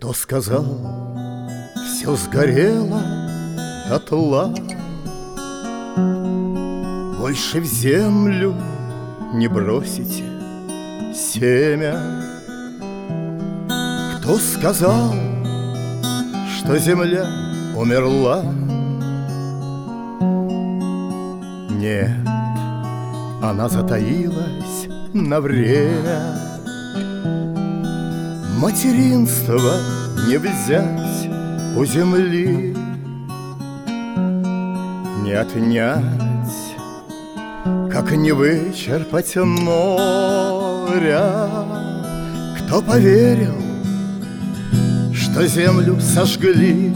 Кто сказал, все сгорело дотла, больше в землю не бросите семя? Кто сказал, что земля умерла? Нет, она затаилась на время. Материнство не взять у земли, не отнять, как не вычерпать моря. Кто поверил, что землю сожгли?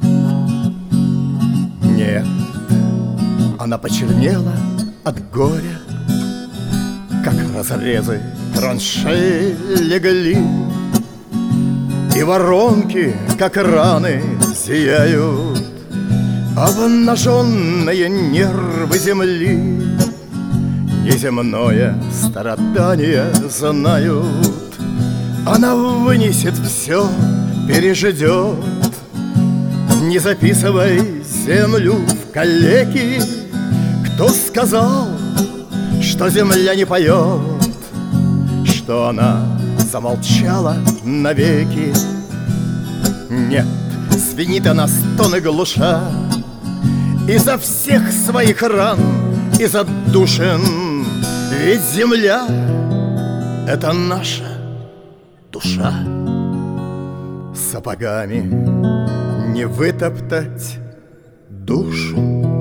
Нет, она почернела от горя, как разрезы траншей легли, и воронки, как раны, зияют обнаженные нервы земли. Неземное страдание знают, она вынесет все, переждет. Не записывай землю в калеки. Кто сказал, что земля не поет, что она замолчала навеки? Нет, звенит она стоны глуша изо всех своих ран, из отдушин. Ведь земля — это наша душа. Сапогами не вытоптать душу.